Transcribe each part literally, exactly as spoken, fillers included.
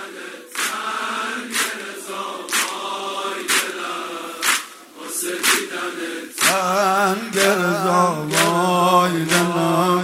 سنگ رضا وای دلم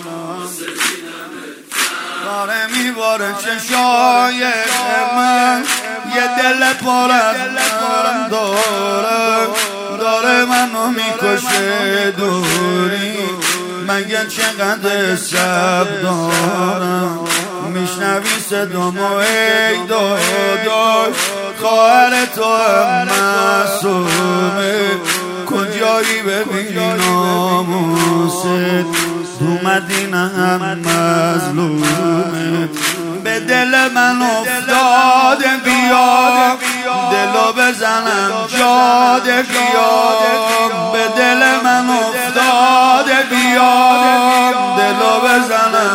داره میباره چشای من یه دل پر از غم داره داره منو میکشه دوری مگه چقدر شب دارم میشنوی صدامو ای داداش خواهر تو هم معصومه کجایی ببینی ناموست تو مدینه هم مظلومه به دل من افتاده بیا دلو بزنم جاده بیا به دل من افتاده بیا دلو بزنم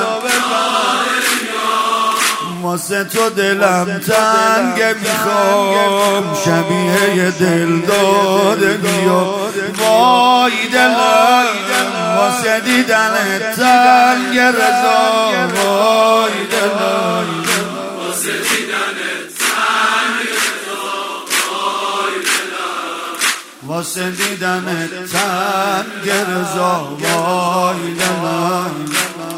واسه تو دلم تنگه میخوام شبیه یه دل داده بیا وای دلم واسه دیدن تنگ رضا وای دلم واسه دیدن تنگ رضا وای دلم واسه دیدن تنگ رضا وای دلم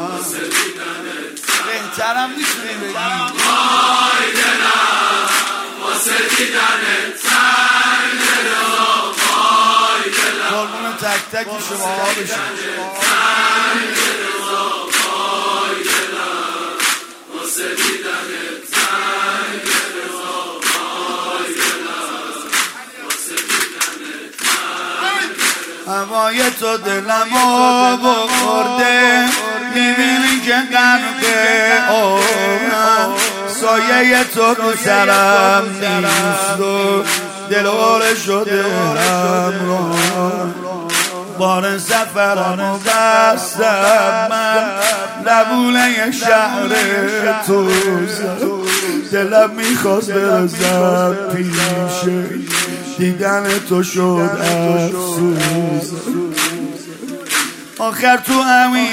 بهترم میتونی بگی وای دلم واسه دیدن تنگ رضا وای دلم قربون تک تک شما ها بشن تنگ رضا وای دلم واسه دیدن تنگ رضا وای دلم واسه دیدن تنگ هوای تو دلمو بخورده میبینی که غرق آمم سایه تو رو سرم نیست و دلوره شده همراهم بار سفرمو بستم من لبونه شهر تو دلم میخواست برسم پیشه دیدن تو شد افسوس آخر تو همین